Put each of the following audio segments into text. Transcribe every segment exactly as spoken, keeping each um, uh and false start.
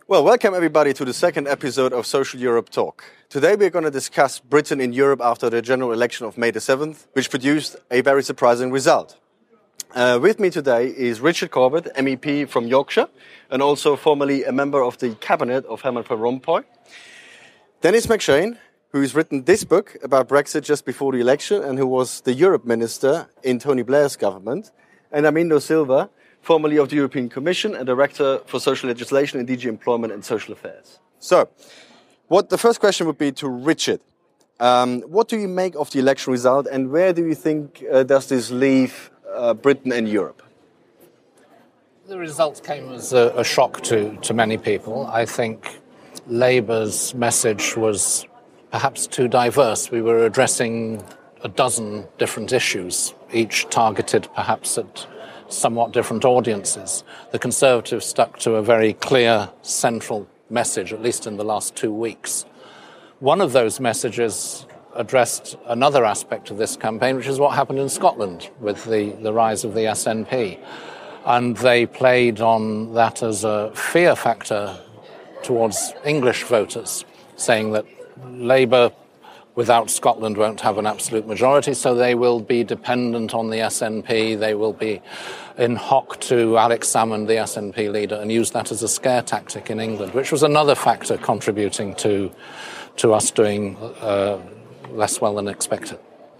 Well, welcome everybody to the second episode of Social Europe Talk. Today we're going to discuss Britain in Europe after the general election of May the seventh, which produced a very surprising result. Uh, with me today is Richard Corbett, M E P from Yorkshire, and also formerly a member of the cabinet of Herman Van Rompuy. Denis McShane, who's written this book about Brexit just before the election and who was the Europe Minister in Tony Blair's government. And Armindo Silva, formerly of the European Commission and Director for Social Legislation in D G Employment and Social Affairs. So, what the first question would be to Richard. Um, what do you make of the election result and where do you think uh, does this leave uh, Britain and Europe? The results came as a, a shock to, to many people. I think Labour's message was perhaps too diverse. We were addressing a dozen different issues, each targeted perhaps at somewhat different audiences. The Conservatives stuck to a very clear central message, at least in the last two weeks. One of those messages addressed another aspect of this campaign, which is what happened in Scotland with the, the rise of the S N P. And they played on that as a fear factor towards English voters, saying that Labour without Scotland won't have an absolute majority, so they will be dependent on the S N P, they will be in hock to Alex Salmond, the S N P leader, and use that as a scare tactic in England, which was another factor contributing to to us doing uh, less well than expected.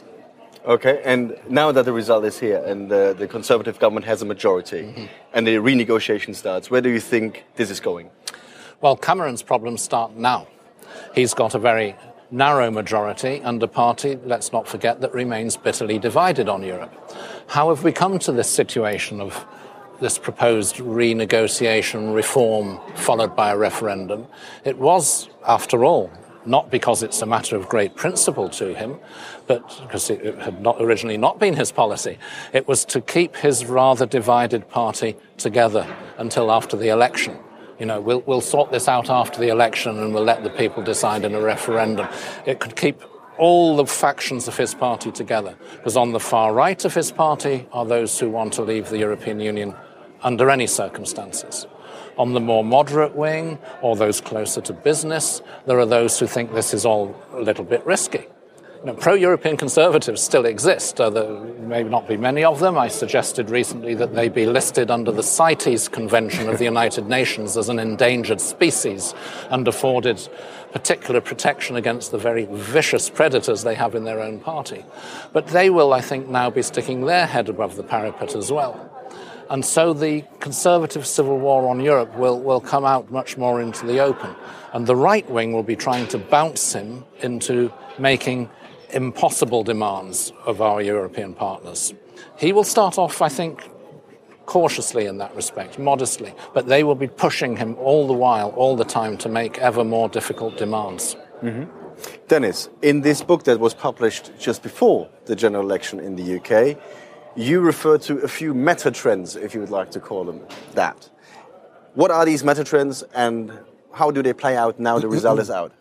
Okay, and now that the result is here and uh, the Conservative government has a majority mm-hmm. and the renegotiation starts, where do you think this is going? Well, Cameron's problems start now. He's got a very narrow majority and a party, let's not forget, that remains bitterly divided on Europe. How have we come to this situation of this proposed renegotiation, reform, followed by a referendum? It was, after all, not because it's a matter of great principle to him, but because it had not originally not been his policy. It was to keep his rather divided party together until after the election. You know, we'll, we'll sort this out after the election and we'll let the people decide in a referendum. It could keep all the factions of his party together, because on the far right of his party are those who want to leave the European Union under any circumstances. On the more moderate wing, or those closer to business, there are those who think this is all a little bit risky. You know, pro-European Conservatives still exist. Uh, there may not be many of them. I suggested recently that they be listed under the CITES Convention of the United Nations as an endangered species and afforded particular protection against the very vicious predators they have in their own party. But they will, I think, now be sticking their head above the parapet as well. And so the Conservative civil war on Europe will, will come out much more into the open. And the right wing will be trying to bounce him into making impossible demands of our European partners. He will start off, I think, cautiously in that respect, modestly, but they will be pushing him all the while, all the time, to make ever more difficult demands. Mm-hmm. Denis, in this book that was published just before the general election in the U K, you refer to a few meta trends, if you would like to call them that. What are these meta trends and how do they play out now the result is out?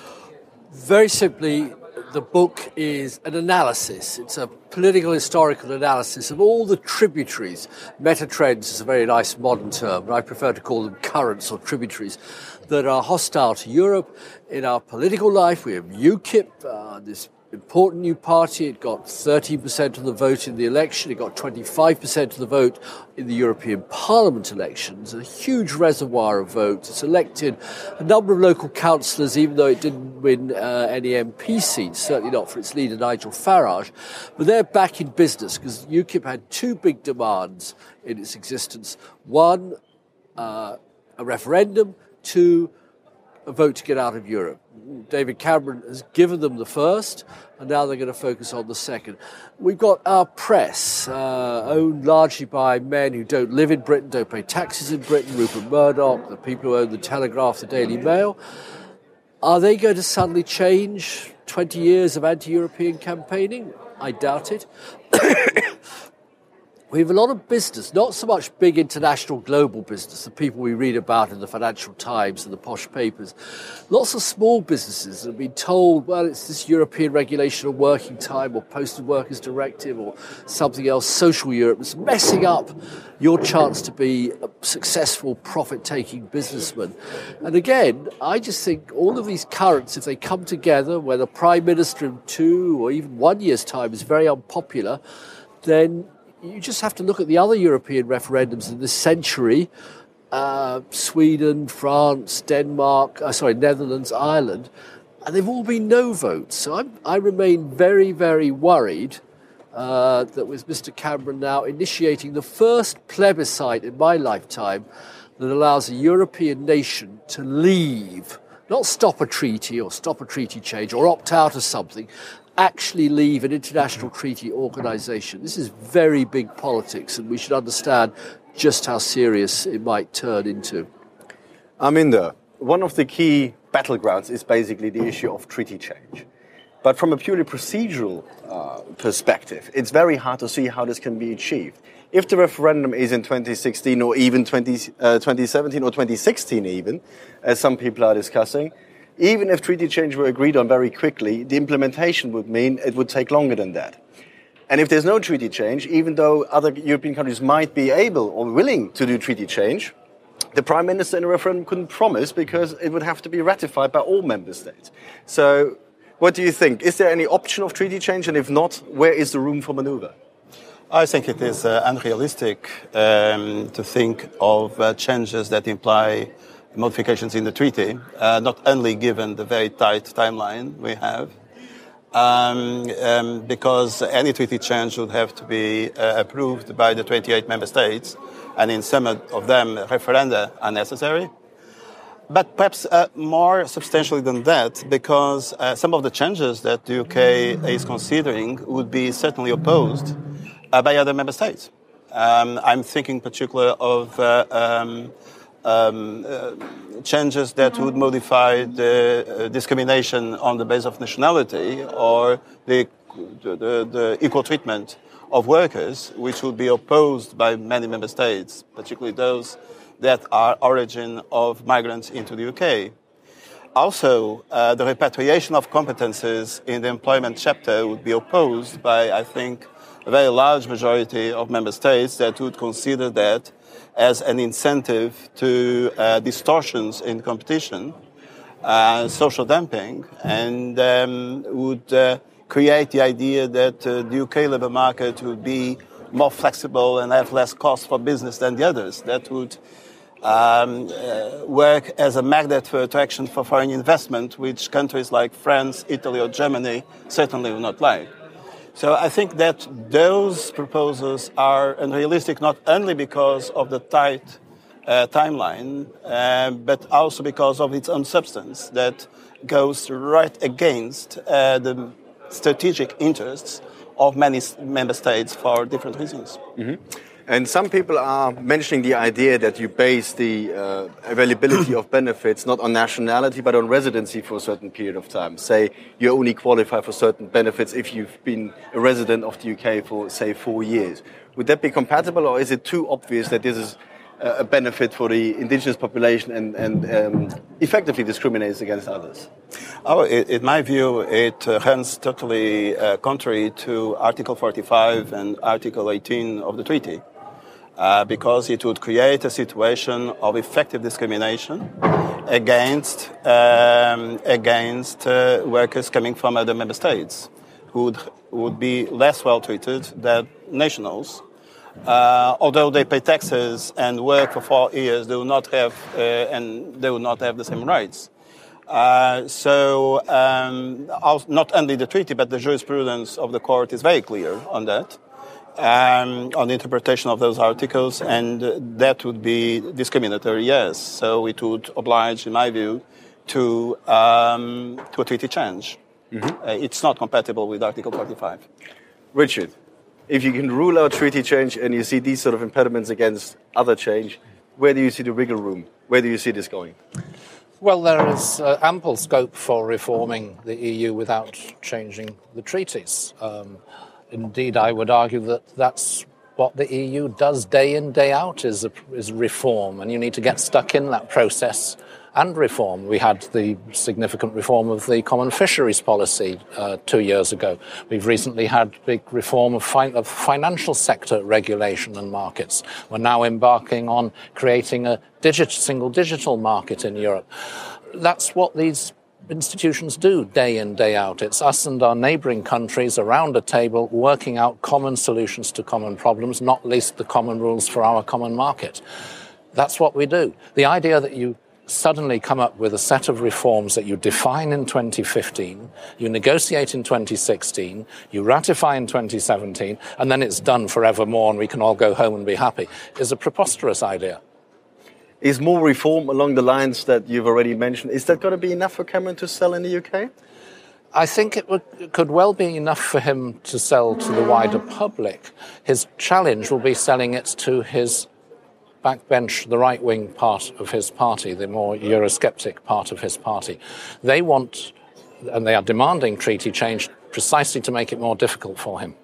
Very simply, the book is an analysis. It's a political historical analysis of all the tributaries. Meta-trends is a very nice modern term, but I prefer to call them currents or tributaries that are hostile to Europe. In our political life, we have UKIP, uh, this important new party. It got thirteen percent of the vote in the election. It got twenty-five percent of the vote in the European Parliament elections. A huge reservoir of votes. It's elected a number of local councillors, even though it didn't win uh, any M P seats, certainly not for its leader, Nigel Farage. But they're back in business because UKIP had two big demands in its existence. One, uh, a referendum. Two, a vote to get out of Europe. David Cameron has given them the first, and now they're going to focus on the second. We've got our press, uh, owned largely by men who don't live in Britain, don't pay taxes in Britain, Rupert Murdoch, the people who own the Telegraph, the Daily Mail. Are they going to suddenly change twenty years of anti-European campaigning? I doubt it. We have a lot of business, not so much big international global business, the people we read about in the Financial Times and the posh papers. Lots of small businesses that have been told, well, it's this European regulation of working time or posted workers directive or something else, social Europe. It's messing up your chance to be successful profit-taking businessman. And again, I just think all of these currents, if they come together, where the Prime Minister in two or even one year's time is very unpopular, then you just have to look at the other European referendums in this century, uh, Sweden, France, Denmark, uh, sorry, Netherlands, Ireland, and they've all been no votes. So I'm, I remain very, very worried uh, that with Mister Cameron now initiating the first plebiscite in my lifetime that allows a European nation to leave, not stop a treaty or stop a treaty change or opt out of something, actually leave an international treaty organisation. This is very big politics, and we should understand just how serious it might turn into. Arminder, one of the key battlegrounds is basically the issue of treaty change. But from a purely procedural uh, perspective, it's very hard to see how this can be achieved. If the referendum is in twenty sixteen or even twenty, uh, twenty seventeen or twenty sixteen even, as some people are discussing, even if treaty change were agreed on very quickly, the implementation would mean it would take longer than that. And if there's no treaty change, even though other European countries might be able or willing to do treaty change, the Prime Minister in a referendum couldn't promise because it would have to be ratified by all member states. So what do you think? Is there any option of treaty change? And if not, where is the room for maneuver? I think it is uh, unrealistic um, to think of uh, changes that imply modifications in the treaty, uh, not only given the very tight timeline we have, um, um, because any treaty change would have to be uh, approved by the twenty-eight member states, and in some of them, referenda are necessary. But perhaps uh, more substantially than that, because uh, some of the changes that the U K is considering would be certainly opposed uh, by other member states. Um, I'm thinking in particular of uh, um, um, uh, changes that would modify the uh, discrimination on the basis of nationality or the, the, the equal treatment of workers, which would be opposed by many member states, particularly those that are origin of migrants into the U K. Also, uh, the repatriation of competences in the employment chapter would be opposed by, I think, a very large majority of member states that would consider that as an incentive to uh, distortions in competition, uh, social dumping, and um, would uh, create the idea that uh, the U K labour market would be more flexible and have less cost for business than the others. That would um, uh, work as a magnet for attraction for foreign investment, which countries like France, Italy or Germany certainly would not like. So I think that those proposals are unrealistic not only because of the tight uh, timeline, uh, but also because of its own substance that goes right against uh, the strategic interests of many member states for different reasons. Mm-hmm. And some people are mentioning the idea that you base the uh, availability of benefits not on nationality but on residency for a certain period of time. Say you only qualify for certain benefits if you've been a resident of the U K for, say, four years. Would that be compatible, or is it too obvious that this is a benefit for the indigenous population and, and um, effectively discriminates against others? Oh, it, in my view, it uh, runs totally uh, contrary to Article forty-five and Article eighteen of the treaty, uh, because it would create a situation of effective discrimination against um, against uh, workers coming from other member states, who would, would be less well treated than nationals. Uh, although they pay taxes and work for four years, they will not have uh, and they will not have the same rights. Uh, so, um, not only the treaty, but the jurisprudence of the court is very clear on that, um, on the interpretation of those articles, and uh, that would be discriminatory. Yes, so it would oblige, in my view, to um, to a treaty change. Mm-hmm. Uh, it's not compatible with Article forty-five. Richard, if you can rule out treaty change and you see these sort of impediments against other change, where do you see the wiggle room? Where do you see this going? Well, there is uh, ample scope for reforming the E U without changing the treaties. Um, indeed, I would argue that that's what the E U does day in, day out, is, a, is reform, and you need to get stuck in that process and reform. We had the significant reform of the common fisheries policy uh, two years ago. We've recently had big reform of, fi- of financial sector regulation and markets. We're now embarking on creating a digit- single digital market in Europe. That's what these institutions do day in, day out. It's us and our neighbouring countries around a table working out common solutions to common problems, not least the common rules for our common market. That's what we do. The idea that you suddenly come up with a set of reforms that you define in twenty fifteen, you negotiate in twenty sixteen, you ratify in twenty seventeen, and then it's done forevermore and we can all go home and be happy, is a preposterous idea. Is more reform along the lines that you've already mentioned, is that going to be enough for Cameron to sell in the U K? I think it, would, it could well be enough for him to sell to the wider public. His challenge will be selling it to his backbench, the right-wing part of his party, the more Eurosceptic part of his party. They want, and they are demanding treaty change precisely to make it more difficult for him.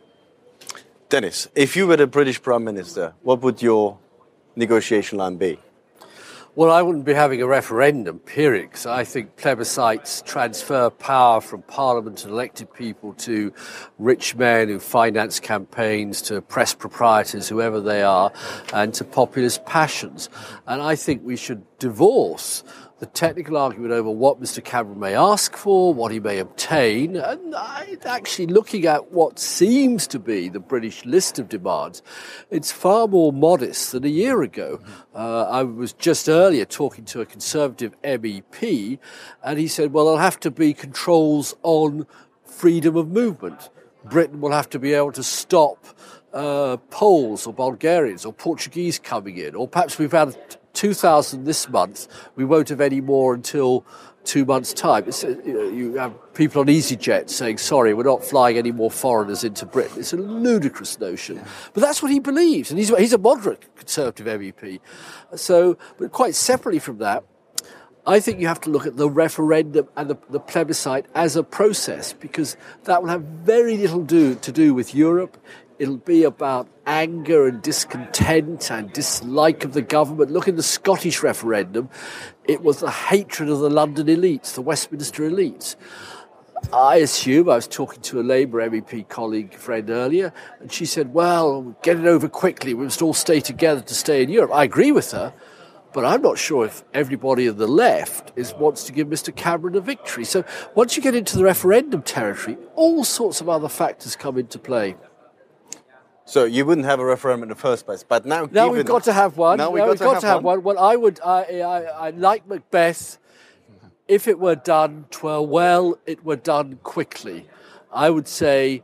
Dennis, if you were the British Prime Minister, what would your negotiation line be? Well, I wouldn't be having a referendum, period, because I think plebiscites transfer power from Parliament and elected people to rich men who finance campaigns, to press proprietors, whoever they are, and to populist passions. And I think we should divorce the technical argument over what Mister Cameron may ask for, what he may obtain, and I, actually looking at what seems to be the British list of demands, it's far more modest than a year ago. Uh, I was just earlier talking to a Conservative M E P, and he said, well, there'll have to be controls on freedom of movement. Britain will have to be able to stop uh, Poles or Bulgarians or Portuguese coming in, or perhaps we've had two thousand this month, we won't have any more until two months' time. It's, you know, you have people on EasyJet saying, sorry, we're not flying any more foreigners into Britain. It's a ludicrous notion. But that's what he believes, and he's, he's a moderate Conservative M E P. So, but quite separately from that, I think you have to look at the referendum and the, the plebiscite as a process, because that will have very little do, to do with Europe. It'll be about anger and discontent and dislike of the government. Look at the Scottish referendum. It was the hatred of the London elites, the Westminster elites. I assume, I was talking to a Labour M E P colleague friend earlier, and she said, well, get it over quickly. We must all stay together to stay in Europe. I agree with her, but I'm not sure if everybody on the left is wants to give Mister Cameron a victory. So once you get into the referendum territory, all sorts of other factors come into play. So you wouldn't have a referendum in the first place, but now... Now we've got to have one. Now we've now got, we've to, got have to have one. one. Well, I would... I, I, I like Macbeth. If it were done twelve well, it were done quickly. I would say,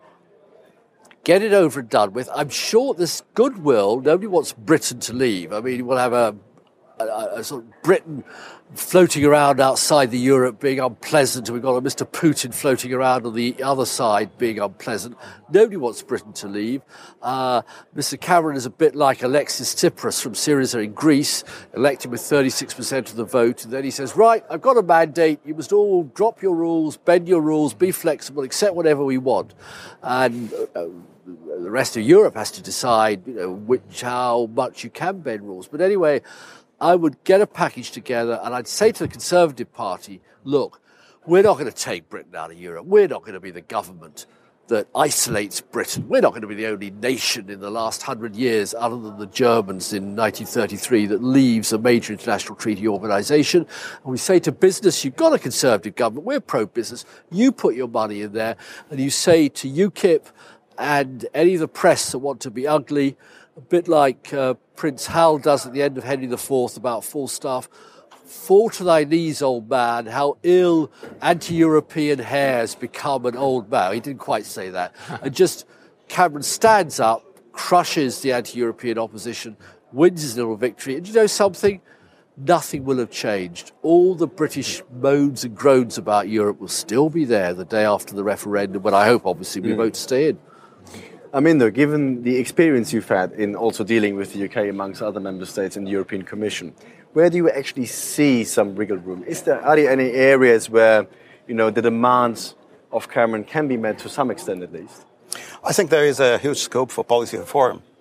get it over and done with. I'm sure there's goodwill. Nobody wants Britain to leave. I mean, we'll have a, a, a sort of Britain floating around outside the Europe being unpleasant. We've got a Mister Putin floating around on the other side being unpleasant. Nobody wants Britain to leave. Uh, Mister Cameron is a bit like Alexis Tsipras from Syriza in Greece, elected with thirty-six percent of the vote. And then he says, right, I've got a mandate. You must all drop your rules, bend your rules, be flexible, accept whatever we want. And uh, the rest of Europe has to decide, you know, which, how much you can bend rules. But anyway, I would get a package together and I'd say to the Conservative Party, look, we're not going to take Britain out of Europe. We're not going to be the government that isolates Britain. We're not going to be the only nation in the last hundred years, other than the Germans in nineteen thirty-three, that leaves a major international treaty organisation. And we say to business, you've got a Conservative government, we're pro-business, you put your money in there, and you say to UKIP and any of the press that want to be ugly, a bit like uh, Prince Hal does at the end of Henry the Fourth about Falstaff, fall to thy knees, old man, how ill anti-European hares become an old man. He didn't quite say that. And just Cameron stands up, crushes the anti-European opposition, wins his little victory. And you know something? Nothing will have changed. All the British moans and groans about Europe will still be there the day after the referendum, when I hope, obviously, we mm. vote to stay in. I mean, though, given the experience you've had in also dealing with the U K amongst other member states in the European Commission, where do you actually see some wiggle room? Is there, are there any areas where, you know, the demands of Cameron can be met to some extent at least? I think there is a huge scope for policy reform.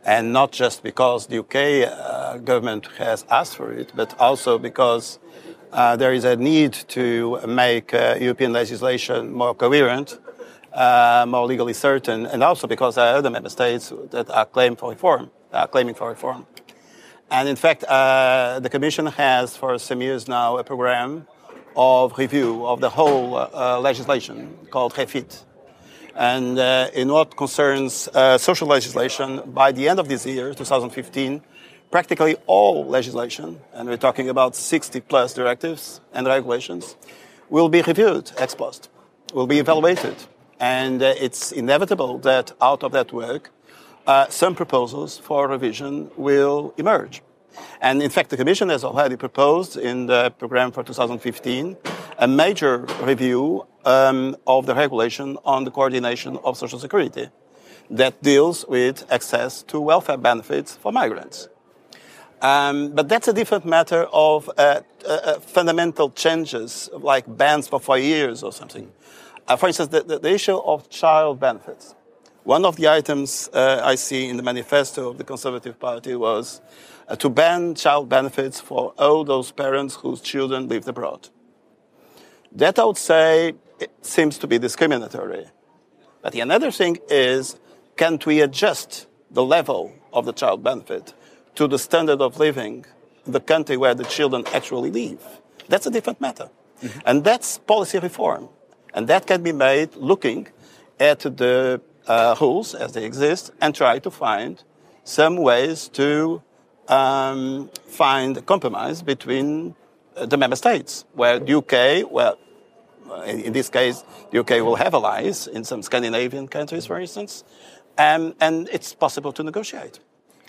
And not just because the U K uh, government has asked for it, but also because uh, there is a need to make uh, European legislation more coherent, uh, more legally certain, and also because there are other member states that are claiming for reform, are claiming for reform. And in fact, uh, the Commission has for some years now a program of review of the whole uh, legislation called REFIT. And uh, in what concerns uh, social legislation, by the end of this year, twenty fifteen, practically all legislation, and we're talking about sixty plus directives and regulations, will be reviewed ex post, will be evaluated. And uh, it's inevitable that out of that work, uh, some proposals for revision will emerge. And in fact, the Commission has already proposed in the program for two thousand fifteen a major review um, of the regulation on the coordination of social security that deals with access to welfare benefits for migrants. Um, but that's a different matter of uh, uh, fundamental changes, like bans for four years or something. Uh, for instance, the, the, the issue of child benefits. One of the items uh, I see in the manifesto of the Conservative Party was uh, to ban child benefits for all those parents whose children lived abroad. That, I would say, it seems to be discriminatory. But the another thing is, can't we adjust the level of the child benefit to the standard of living in the country where the children actually live? That's a different matter. Mm-hmm. And that's policy reform. And that can be made looking at the uh, rules as they exist and try to find some ways to um, find a compromise between uh, the member states, where the U K, well, in, in this case, the U K will have allies in some Scandinavian countries, for instance, and, and it's possible to negotiate.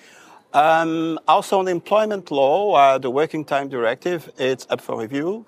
Um, also, on the employment law, uh, the Working Time Directive, it's up for review,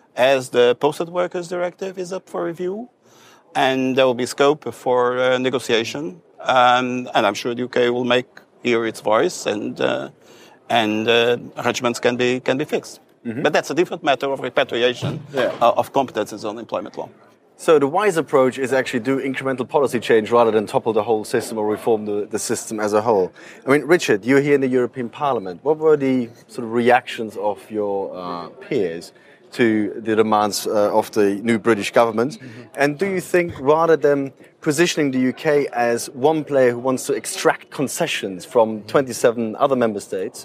as the Posted Workers Directive is up for review, and there will be scope for uh, negotiation, um, and I'm sure the U K will make hear its voice, and uh, and uh, arrangements can be can be fixed. Mm-hmm. But that's a different matter of repatriation yeah. uh, of competences on employment law. So the wise approach is actually do incremental policy change rather than topple the whole system or reform the, the system as a whole. I mean, Richard, you're here in the European Parliament. What were the sort of reactions of your uh, peers to the demands uh, of the new British government? Mm-hmm. And do you think rather than positioning the U K as one player who wants to extract concessions from twenty-seven other member states,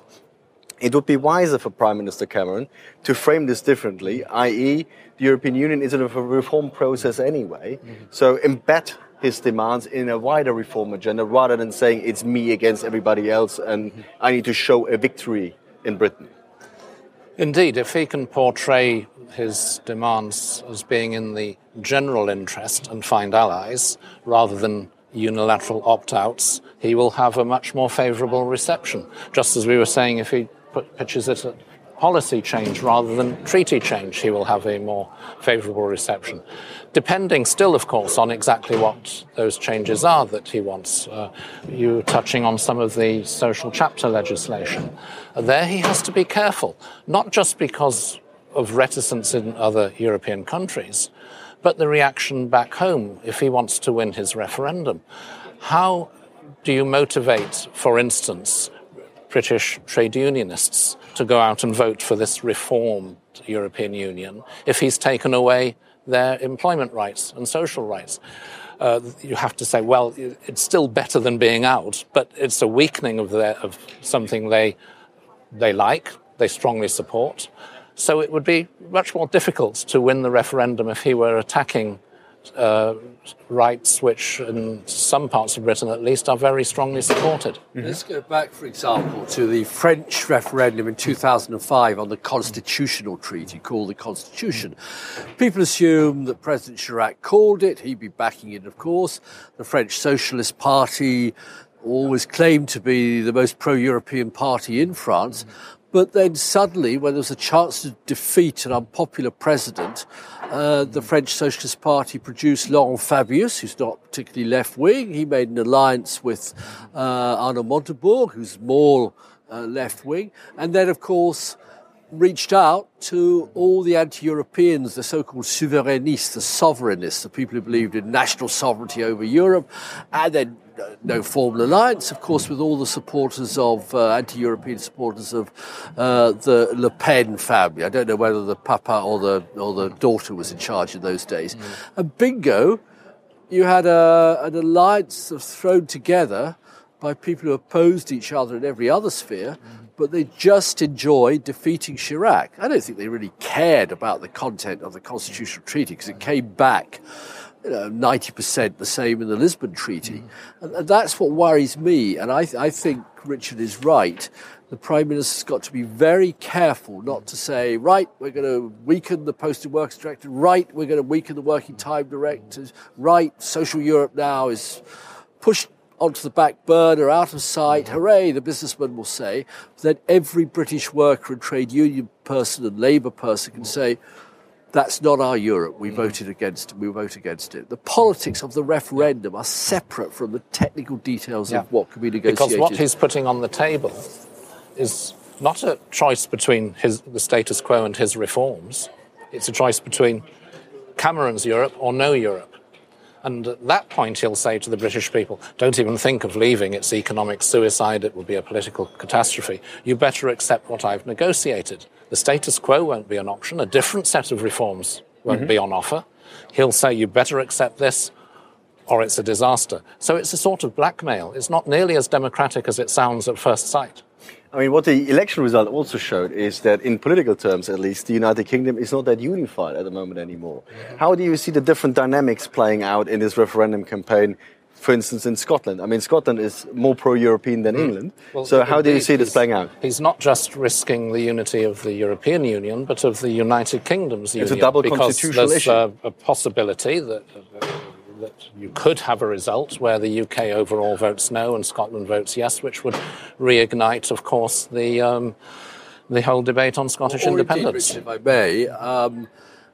it would be wiser for Prime Minister Cameron to frame this differently, that is the European Union is in a reform process anyway, mm-hmm. so embed his demands in a wider reform agenda rather than saying it's me against everybody else and mm-hmm. I need to show a victory in Britain. Indeed, if he can portray his demands as being in the general interest and find allies rather than unilateral opt-outs, he will have a much more favourable reception. Just as we were saying, if he put, pitches it at policy change rather than treaty change, he will have a more favourable reception. Depending still, of course, on exactly what those changes are that he wants. Uh, you were touching on some of the social chapter legislation. Uh, there he has to be careful, not just because of reticence in other European countries, but the reaction back home if he wants to win his referendum. How do you motivate, for instance, British trade unionists to go out and vote for this reformed European Union if he's taken away their employment rights and social rights? Uh, you have to say, well, it's still better than being out, but it's a weakening of, their, of something they they like, they strongly support. So it would be much more difficult to win the referendum if he were attacking uh, rights which, in some parts of Britain at least, are very strongly supported. Mm-hmm. Let's go back, for example, to the French referendum in two thousand five on the constitutional treaty called the Constitution. People assume that President Chirac called it. He'd be backing it, of course. The French Socialist Party always claimed to be the most pro-European party in France. But then suddenly, when there was a chance to defeat an unpopular president, uh, the French Socialist Party produced Laurent Fabius, who's not particularly left-wing. He made an alliance with uh, Arnaud Montebourg, who's more uh, left-wing. And then, of course, reached out to all the anti-Europeans, the so-called souverainists, the sovereignists, the people who believed in national sovereignty over Europe, and then no formal alliance, of course, with all the supporters of, uh, anti-European supporters of uh, the Le Pen family. I don't know whether the papa or the or the daughter was in charge in those days. Mm. And bingo, you had a, an alliance sort of thrown together by people who opposed each other in every other sphere, mm. but they just enjoyed defeating Chirac. I don't think they really cared about the content of the constitutional treaty because it came back, you know, ninety percent the same in the Lisbon Treaty. Mm. And that's what worries me. And I, th- I think Richard is right. The Prime Minister's got to be very careful not to say, right, we're going to weaken the Posted Workers Directive, right, we're going to weaken the Working Time Directive, right, Social Europe now is pushed onto the back burner, out of sight, hooray, the businessman will say. Then every British worker and trade union person and Labour person can say, that's not our Europe. We voted against it. We vote against it. The politics of the referendum are separate from the technical details yeah. of what can be negotiated. Because what he's putting on the table is not a choice between his, the status quo and his reforms. It's a choice between Cameron's Europe or no Europe. And at that point, he'll say to the British people, don't even think of leaving. It's economic suicide. It will be a political catastrophe. You better accept what I've negotiated. The status quo won't be an option. A different set of reforms won't mm-hmm. be on offer. He'll say, you better accept this or it's a disaster. So it's a sort of blackmail. It's not nearly as democratic as it sounds at first sight. I mean, what the election result also showed is that, in political terms at least, the United Kingdom is not that unified at the moment anymore. Mm-hmm. How do you see the different dynamics playing out in this referendum campaign, for instance, in Scotland? I mean, Scotland is more pro-European than mm. England. Well, so how do you see this playing out? He's not just risking the unity of the European Union, but of the United Kingdom's union. It's a double constitutional there's issue. Uh, a possibility that... Uh, that you could have a result where the U K overall votes no and Scotland votes yes, which would reignite, of course, the um, the whole debate on Scottish or independence. Indeed, Richard, if I may, um,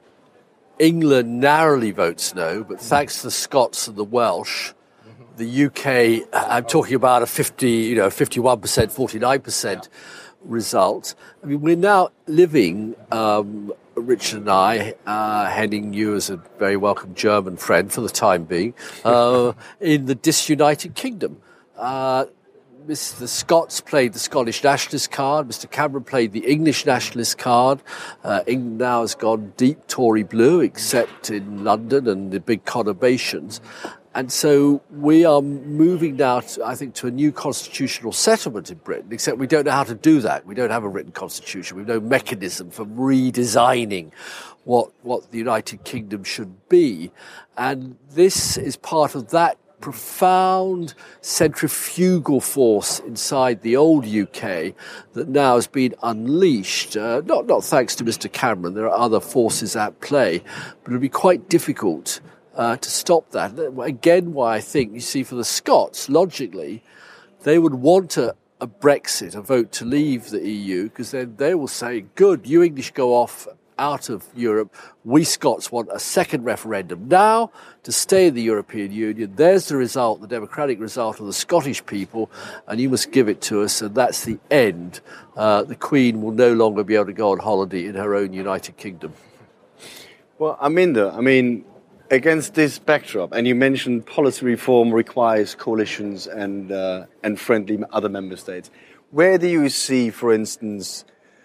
England narrowly votes no, but thanks to the Scots and the Welsh, mm-hmm. the U K, I'm talking about a fifty, you know, fifty-one percent, forty-nine percent yeah. result. I mean, we're now living... Um, Richard and I, uh, handing you as a very welcome German friend for the time being, uh, in the disunited kingdom. Uh, Mister Scots played the Scottish nationalist card. Mister Cameron played the English nationalist card. Uh, England now has gone deep Tory blue, except in London and the big conurbations. And so we are moving now, to, I think, to a new constitutional settlement in Britain, except we don't know how to do that. We don't have a written constitution. We have no mechanism for redesigning what what the United Kingdom should be. And this is part of that profound centrifugal force inside the old U K that now has been unleashed, uh, not, not thanks to Mister Cameron. There are other forces at play, but it'll be quite difficult Uh, to stop that. Again, why I think, you see, for the Scots, logically, they would want a, a Brexit, a vote to leave the E U, because then they will say, good, you English go off out of Europe. We Scots want a second referendum now to stay in the European Union. There's the result, the democratic result of the Scottish people, and you must give it to us, and that's the end. Uh, the Queen will no longer be able to go on holiday in her own United Kingdom. Well, Aminder, I mean, against this backdrop, and you mentioned policy reform requires coalitions and uh, and friendly other member states. Where do you see, for instance,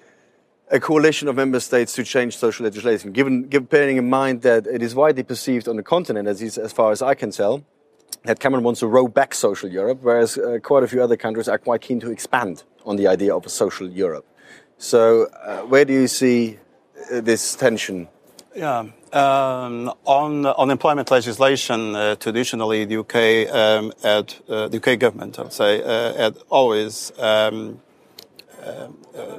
a coalition of member states to change social legislation? Given, given bearing in mind that it is widely perceived on the continent, as as far as I can tell, that Cameron wants to roll back social Europe, whereas uh, quite a few other countries are quite keen to expand on the idea of a social Europe. So, uh, where do you see uh, this tension? Yeah. Um, on uh, unemployment legislation, uh, traditionally the U K um, had, uh, the U K government, I would say, uh, had always um, uh, uh,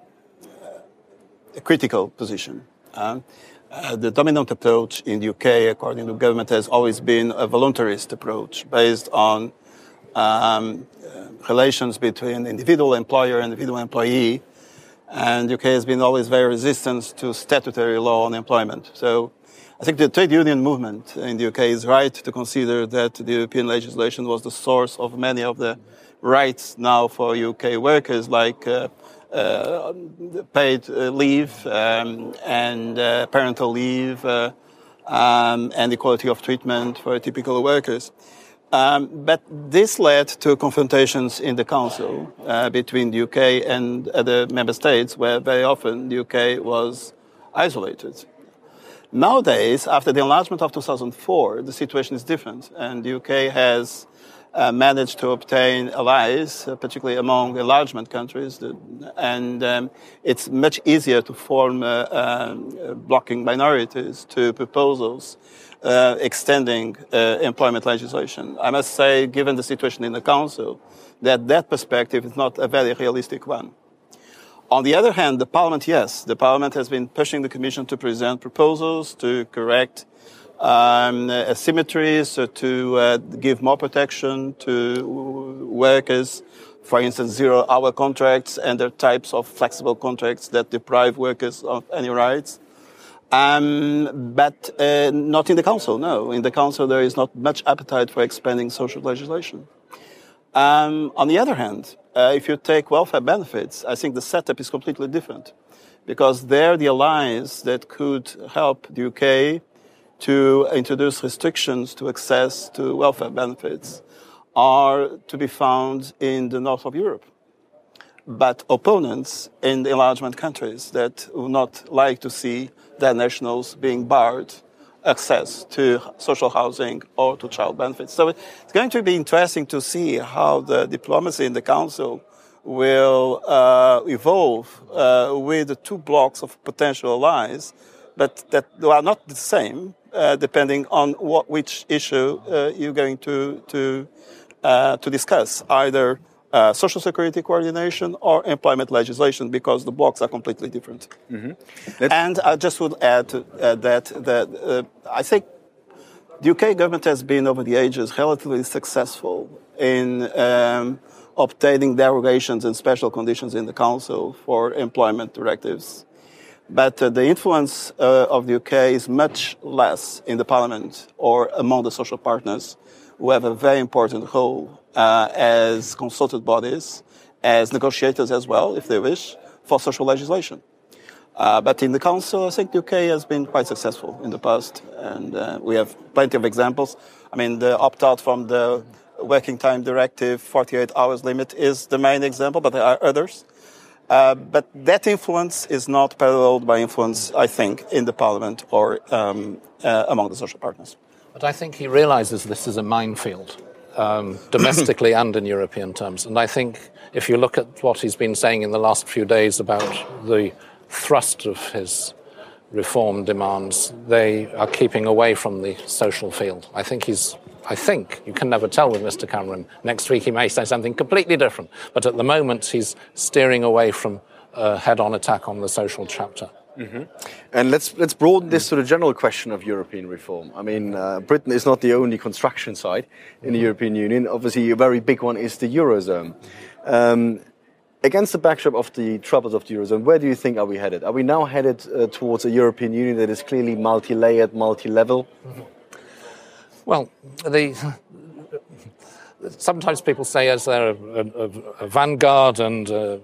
a critical position. Uh, uh, the dominant approach in the U K, according to the government, has always been a voluntarist approach based on um, uh, relations between individual employer and individual employee. And the U K has been always very resistant to statutory law on employment. So I think the trade union movement in the U K is right to consider that the European legislation was the source of many of the rights now for U K workers, like uh, uh, paid uh, leave um, and uh, parental leave uh, um, and equality of treatment for typical workers. Um, but this led to confrontations in the Council uh, between the U K and other member states, where very often the U K was isolated. Nowadays, after the enlargement of two thousand four, the situation is different, and the U K has uh, managed to obtain allies, uh, particularly among enlargement countries, the, and um, it's much easier to form uh, uh, blocking minorities to proposals uh, extending uh, employment legislation. I must say, given the situation in the Council, that that perspective is not a very realistic one. On the other hand, the Parliament, yes, the Parliament has been pushing the Commission to present proposals to correct um, asymmetries, uh, to uh, give more protection to workers, for instance, zero-hour contracts and other types of flexible contracts that deprive workers of any rights. Um, but uh, not in the Council, no. In the Council, there is not much appetite for expanding social legislation. Um, on the other hand, uh, if you take welfare benefits, I think the setup is completely different, because there the allies that could help the U K to introduce restrictions to access to welfare benefits are to be found in the north of Europe. But opponents in the enlargement countries that would not like to see their nationals being barred access to social housing or to child benefits. So it's going to be interesting to see how the diplomacy in the Council will uh, evolve uh, with the two blocks of potential allies, but that are not the same, uh, depending on what, which issue uh, you're going to to uh, to discuss, either Uh, social security coordination or employment legislation, because the blocks are completely different. Mm-hmm. And I just would add to, uh, that, that uh, I think the U K government has been, over the ages, relatively successful in um, obtaining derogations and special conditions in the Council for employment directives. But uh, the influence uh, of the U K is much less in the Parliament or among the social partners, who have a very important role uh, as consulted bodies, as negotiators as well, if they wish, for social legislation. Uh, but in the Council, I think the U K has been quite successful in the past, and uh, we have plenty of examples. I mean, the opt-out from the working time directive, forty-eight hours limit, is the main example, but there are others. Uh, but that influence is not paralleled by influence, I think, in the Parliament or um, uh, among the social partners. But I think he realizes this is a minefield, um, domestically and in European terms. And I think if you look at what he's been saying in the last few days about the thrust of his reform demands, they are keeping away from the social field. I think he's, I think, you can never tell with Mister Cameron. Next week he may say something completely different. But at the moment he's steering away from a head-on attack on the social chapter. Mm-hmm. And let's let's broaden this to the general question of European reform. I mean, uh, Britain is not the only construction site in the European Union. Obviously, a very big one is the Eurozone. Um, against the backdrop of the troubles of the Eurozone, where do you think are we headed? Are we now headed uh, towards a European Union that is clearly multi-layered, multi-level? Mm-hmm. Well, the sometimes people say, is there a, a, a vanguard and a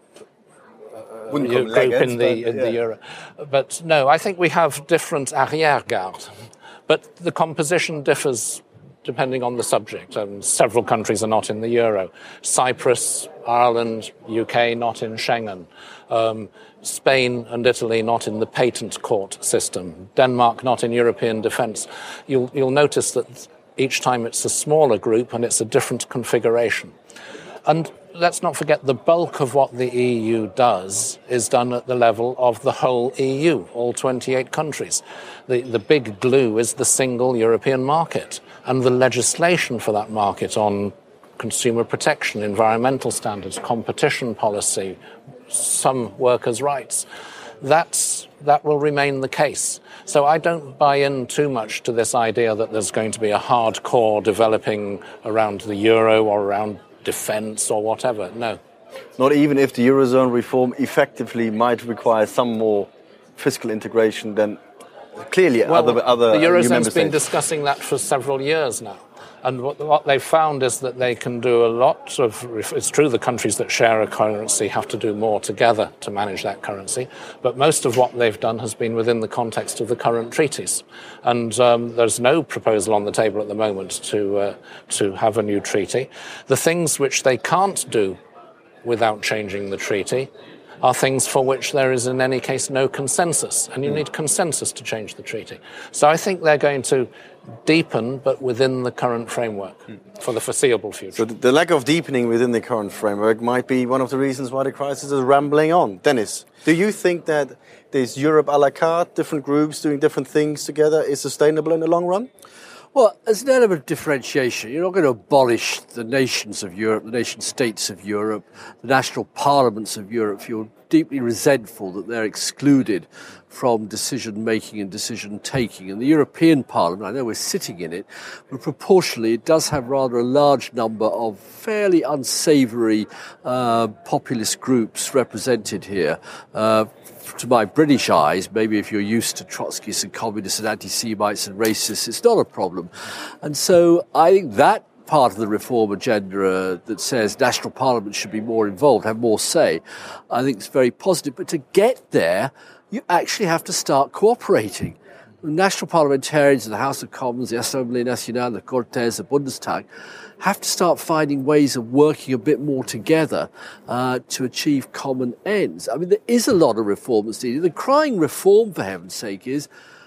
group in the, in yeah. the Euro. But no, I think we have different arrière-garde. But the composition differs depending on the subject. Um, several countries are not in the Euro. Cyprus, Ireland, U K not in Schengen. Um, Spain and Italy not in the patent court system. Denmark not in European defence. You'll, you'll notice that each time it's a smaller group and it's a different configuration. And let's not forget the bulk of what the E U does is done at the level of the whole E U, all twenty-eight countries. The, the big glue is the single European market and the legislation for that market on consumer protection, environmental standards, competition policy, some workers' rights. That's, that will remain the case. So I don't buy in too much to this idea that there's going to be a hardcore developing around the Euro or around defence or whatever, no. Not even if the Eurozone reform effectively might require some more fiscal integration than clearly well, other other the Eurozone's member been states. discussing that for several years now. And what, what they've found is that they can do a lot of... It's true the countries that share a currency have to do more together to manage that currency, but most of what they've done has been within the context of the current treaties. And um, there's no proposal on the table at the moment to uh, to have a new treaty. The things which they can't do without changing the treaty are things for which there is in any case no consensus, and you need consensus to change the treaty. So I think they're going to deepen, but within the current framework for the foreseeable future. So the lack of deepening within the current framework might be one of the reasons why the crisis is rambling on. Dennis, do you think that this Europe a la carte, different groups doing different things together, is sustainable in the long run? Well, there's an element of differentiation. You're not going to abolish the nations of Europe, the nation states of Europe, the national parliaments of Europe. You're deeply resentful that they're excluded from decision-making and decision-taking. And the European Parliament, I know we're sitting in it, but proportionally it does have rather a large number of fairly unsavoury uh, populist groups represented here. Uh, to my British eyes, maybe if you're used to Trotskyists and communists and anti-Semites and racists, it's not a problem. And so I think that part of the reform agenda uh, that says national parliaments should be more involved, have more say, I think it's very positive. But to get there, you actually have to start cooperating. National parliamentarians in the House of Commons, the Assemblée Nationale, the Cortes, the Bundestag, have to start finding ways of working a bit more together uh, to achieve common ends. I mean, there is a lot of reform that's needed. The crying reform, for heaven's sake, is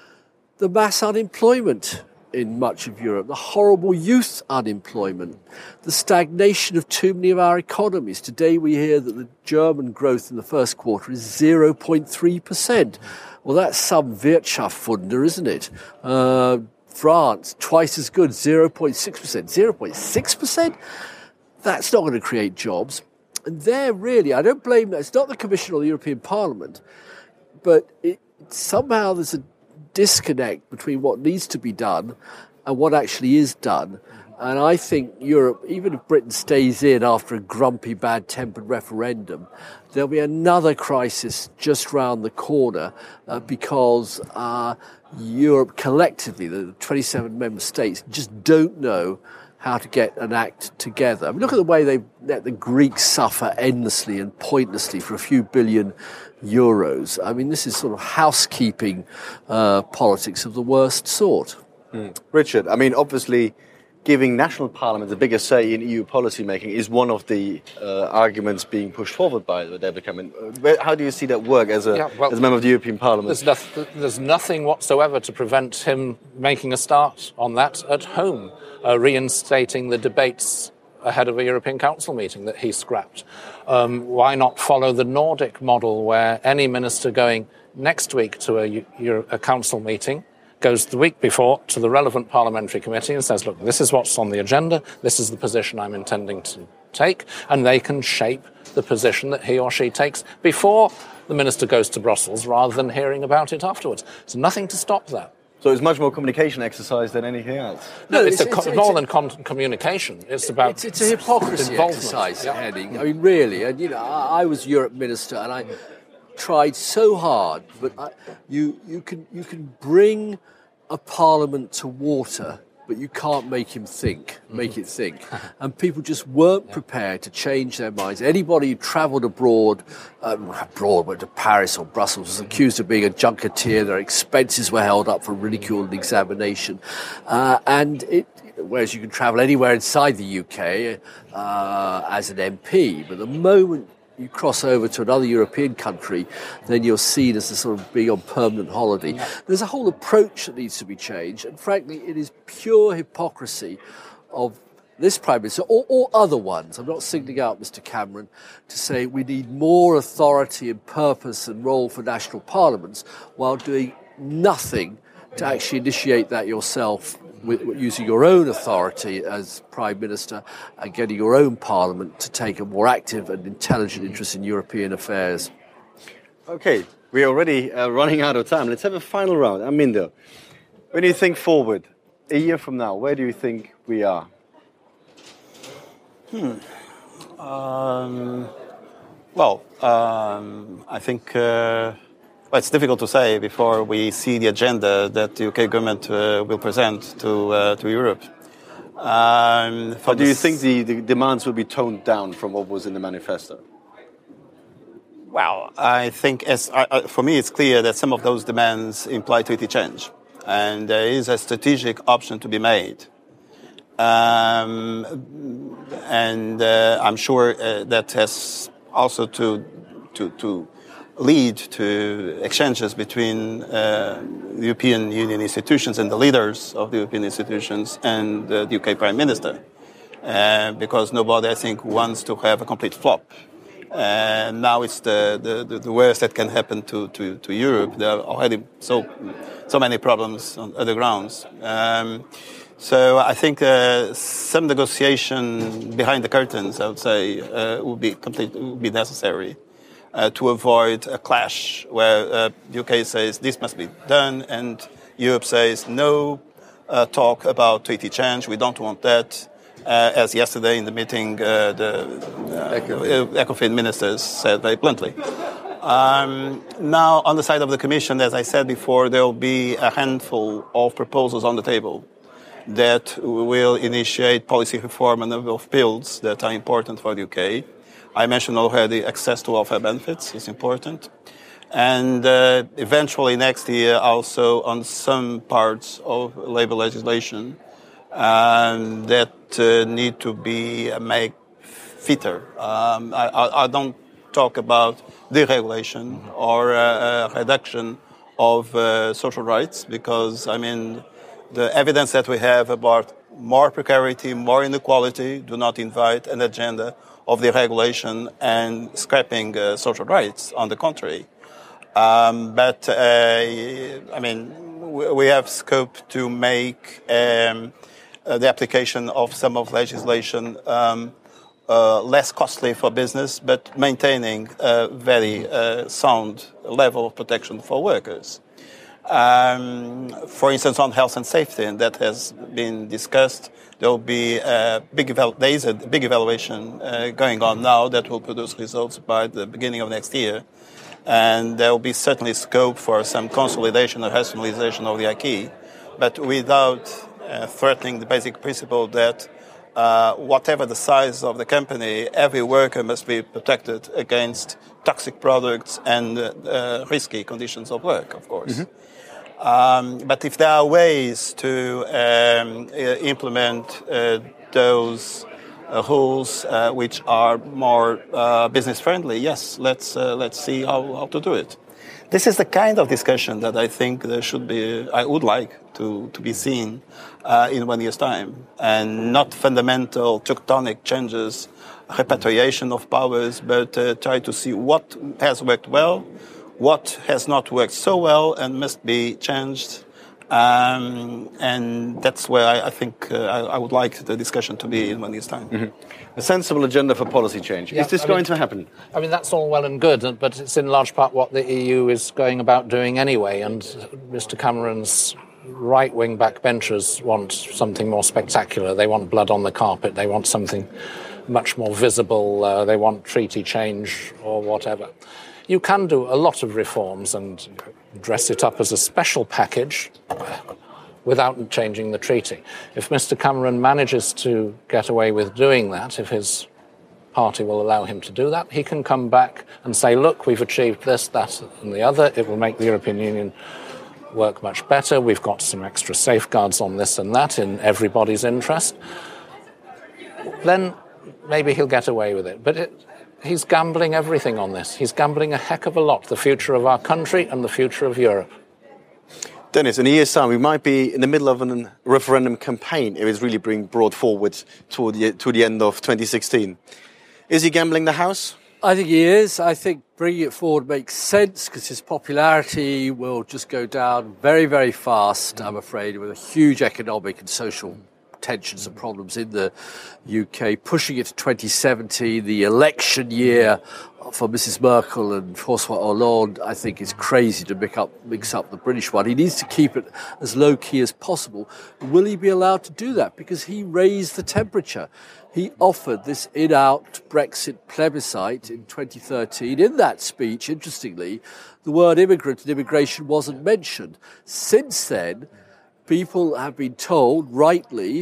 the mass unemployment in much of Europe, the horrible youth unemployment, the stagnation of too many of our economies. Today we hear that the German growth in the first quarter is zero point three percent. Well, that's some Wirtschaftswunder, isn't it? Uh, France, twice as good, zero point six percent. zero point six percent? That's not going to create jobs. And there really, I don't blame that. It's not the Commission or the European Parliament, but it, somehow there's a disconnect between what needs to be done and what actually is done. And I think Europe, even if Britain stays in after a grumpy, bad-tempered referendum, there'll be another crisis just round the corner uh, because uh, Europe collectively, the twenty-seven member states, just don't know how to get an act together. I mean, look at the way they let the Greeks suffer endlessly and pointlessly for a few billion euros. I mean, this is sort of housekeeping uh, politics of the worst sort. Mm. Richard, I mean, obviously, giving national parliaments a bigger say in E U policymaking is one of the uh, arguments being pushed forward by David Cameron. How do you see that work as a, yeah, well, as a member of the European Parliament? There's, no, there's nothing whatsoever to prevent him making a start on that at home, uh, reinstating the debates ahead of a European Council meeting that he scrapped. Um, why not follow the Nordic model where any minister going next week to a, Euro, a Council meeting goes the week before to the relevant parliamentary committee and says, look, this is what's on the agenda, this is the position I'm intending to take, and they can shape the position that he or she takes before the minister goes to Brussels rather than hearing about it afterwards. There's nothing to stop that. So it's much more communication exercise than anything else? No, no it's, it's, a, it's, more it's than a, communication. It's about It's, it's a hypocrisy exercise, yeah. Henning. I mean, really. And, you know, I, I was Europe minister and I tried so hard, but I, you, you can you can bring a parliament to water, but you can't make him think, make it think. And people just weren't prepared to change their minds. Anybody who travelled abroad, um, abroad, went to Paris or Brussels, was accused of being a junketeer. Their expenses were held up for ridicule and examination. Uh, and it, whereas you can travel anywhere inside the U K uh, as an M P, but the moment you cross over to another European country, then you're seen as a sort of being on permanent holiday. There's a whole approach that needs to be changed, and frankly, it is pure hypocrisy of this Prime Minister, or, or other ones, I'm not singling out Mister Cameron, to say we need more authority and purpose and role for national parliaments while doing nothing to actually initiate that yourself, with, using your own authority as Prime Minister and getting your own Parliament to take a more active and intelligent interest in European affairs. Okay, we're already uh, running out of time. Let's have a final round. Armindo, when you think forward, a year from now, where do you think we are? Hmm. Um, well, um, I think... Uh, Well, it's difficult to say before we see the agenda that the U K government uh, will present to uh, to Europe. Um, but do you think the, the demands will be toned down from what was in the manifesto? Well, I think as I, for me it's clear that some of those demands imply treaty change, and there is a strategic option to be made. Um, and uh, I'm sure uh, that has also to to to lead to exchanges between uh, the European Union institutions and the leaders of the European institutions and uh, the U K Prime Minister, uh, because nobody, I think, wants to have a complete flop. And now it's the, the, the worst that can happen to, to, to Europe. There are already so so many problems on other grounds. Um, so I think uh, some negotiation behind the curtains, I would say, uh, would be complete, would be necessary uh, to avoid a clash where uh, the U K says this must be done and Europe says no uh, talk about treaty change. We don't want that. Uh, as yesterday in the meeting, uh, the uh, ECOFIN ministers said very bluntly. Um, now, on the side of the Commission, as I said before, there will be a handful of proposals on the table that will initiate policy reform and a number of bills that are important for the U K. I mentioned already access to welfare benefits is important. And uh, eventually next year also on some parts of labour legislation Um, that uh, need to be uh, made fitter. Um, I, I, I don't talk about deregulation or uh, a reduction of uh, social rights because, I mean, the evidence that we have about more precarity, more inequality do not invite an agenda of deregulation and scrapping uh, social rights. On the contrary. Um, but, uh, I mean, we have scope to make um, Uh, the application of some of legislation um, uh, less costly for business, but maintaining a very uh, sound level of protection for workers. Um, for instance, on health and safety, and that has been discussed, there will be a big eval- there is a big evaluation uh, going on now that will produce results by the beginning of next year, and there will be certainly scope for some consolidation or rationalization of the acquis, but without Uh, threatening the basic principle that uh, whatever the size of the company, every worker must be protected against toxic products and uh, uh, risky conditions of work, of course. Mm-hmm. Um, but if there are ways to um, uh, implement uh, those uh, rules uh, which are more uh, business friendly, yes, let's uh, let's see how, how to do it. This is the kind of discussion that I think there should be, I would like to, to be seen uh, in one year's time, and not fundamental tectonic changes, repatriation of powers, but uh, try to see what has worked well, what has not worked so well and must be changed. Um, and that's where I, I think uh, I, I would like the discussion to be in one year's time. Mm-hmm. A sensible agenda for policy change. Yeah, is this I going mean, to happen? I mean, that's all well and good, but it's in large part what the E U is going about doing anyway. And Mister Cameron's right-wing backbenchers want something more spectacular. They want blood on the carpet. They want something much more visible. Uh, they want treaty change or whatever. You can do a lot of reforms and dress it up as a special package without changing the treaty. If Mister Cameron manages to get away with doing that, if his party will allow him to do that, he can come back and say, look, we've achieved this, that and the other. It will make the European Union work much better. We've got some extra safeguards on this and that in everybody's interest. Then maybe he'll get away with it. But it, he's gambling everything on this. He's gambling a heck of a lot, the future of our country and the future of Europe. Dennis, in a year's time, we might be in the middle of a referendum campaign if it's really being brought forward toward the, to the end of twenty sixteen. Is he gambling the House? I think he is. I think bringing it forward makes sense because his popularity will just go down very, very fast, I'm afraid, with a huge economic and social tensions and problems in the U K. Pushing it to twenty seventeen, the election year for Missus Merkel and François Hollande, I think is crazy to mix up, mix up the British one. He needs to keep it as low-key as possible. Will he be allowed to do that? Because he raised the temperature. He offered this in-out Brexit plebiscite in twenty thirteen. In that speech, interestingly, the word immigrant and immigration wasn't mentioned. Since then, people have been told, rightly,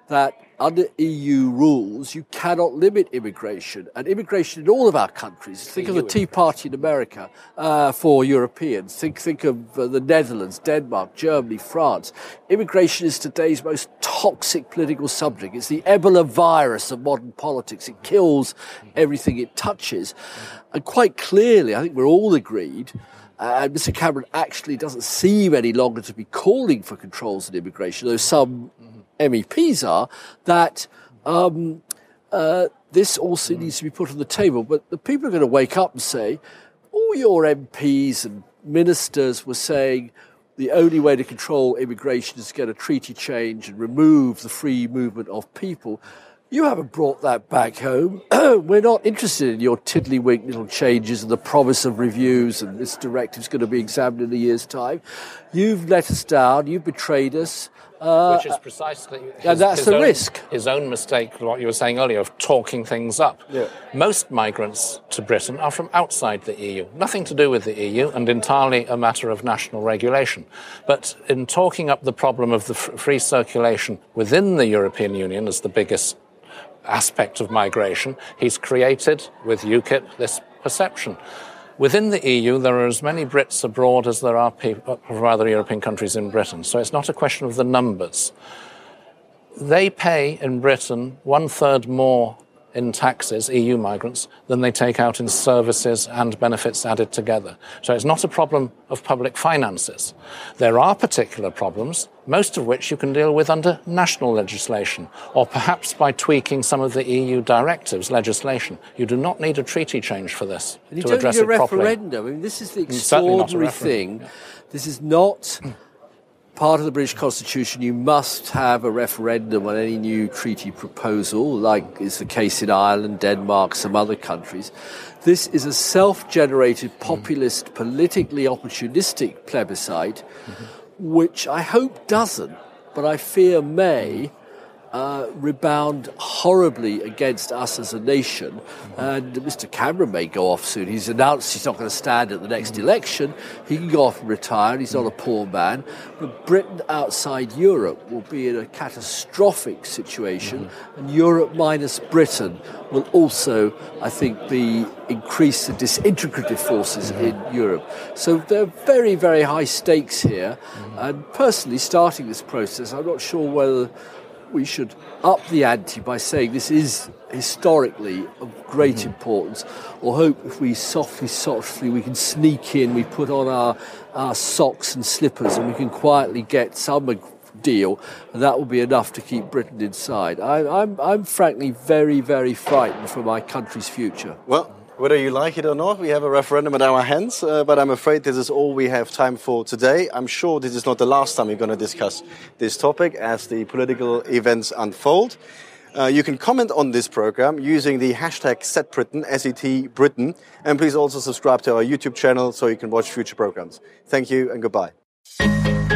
that under E U rules, you cannot limit immigration. And immigration in all of our countries, think of the Tea Party in America uh, for Europeans, think, think of uh, the Netherlands, Denmark, Germany, France. Immigration is today's most toxic political subject. It's the Ebola virus of modern politics. It kills everything it touches. And quite clearly, I think we're all agreed, Uh, and Mister Cameron actually doesn't seem any longer to be calling for controls on immigration, though some M E Ps are, that um, uh, this also needs to be put on the table. But the people are going to wake up and say, all your M Ps and ministers were saying the only way to control immigration is to get a treaty change and remove the free movement of people. You haven't brought that back home. We're not interested in your tiddlywink little changes and the promise of reviews and this directive's going to be examined in a year's time. You've let us down. You've betrayed us. Uh, Which is precisely his, and that's his the own, risk. His own mistake, what you were saying earlier, of talking things up. Yeah. Most migrants to Britain are from outside the E U. Nothing to do with the E U and entirely a matter of national regulation. But in talking up the problem of the f- free circulation within the European Union as the biggest aspect of migration, he's created, with UKIP, this perception. Within the E U, there are as many Brits abroad as there are people from other European countries in Britain. So it's not a question of the numbers. They pay in Britain one-third more in taxes, E U migrants, than they take out in services and benefits added together. So it's not a problem of public finances. There are particular problems, most of which you can deal with under national legislation, or perhaps by tweaking some of the E U directives, legislation. You do not need a treaty change for this and you to don't address need a it properly. referendum. I mean, this is the Certainly not a extraordinary referendum. thing. Yeah. This is not part of the British Constitution. You must have a referendum on any new treaty proposal, like is the case in Ireland, Denmark, some other countries. This is a self-generated, populist, mm-hmm. politically opportunistic plebiscite, mm-hmm. which I hope doesn't, but I fear may, uh, rebound horribly against us as a nation. Mm-hmm. And Mister Cameron may go off soon. He's announced he's not going to stand at the next mm-hmm. election. He can go off and retire. He's not a poor man. But Britain outside Europe will be in a catastrophic situation. Mm-hmm. And Europe minus Britain will also, I think, be increase the disintegrative forces mm-hmm. in Europe. So there are very, very high stakes here. Mm-hmm. And personally, starting this process, I'm not sure whether we should up the ante by saying this is historically of great mm-hmm. importance, or hope if we softly, softly, we can sneak in, we put on our, our socks and slippers and we can quietly get some deal, and that will be enough to keep Britain inside. I, I'm, I'm frankly very, very frightened for my country's future. Well, whether you like it or not, we have a referendum at our hands, uh, but I'm afraid this is all we have time for today. I'm sure this is not the last time we're going to discuss this topic as the political events unfold. Uh, you can comment on this program using the hashtag SetBritain, S E T Britain, and please also subscribe to our YouTube channel so you can watch future programs. Thank you and goodbye.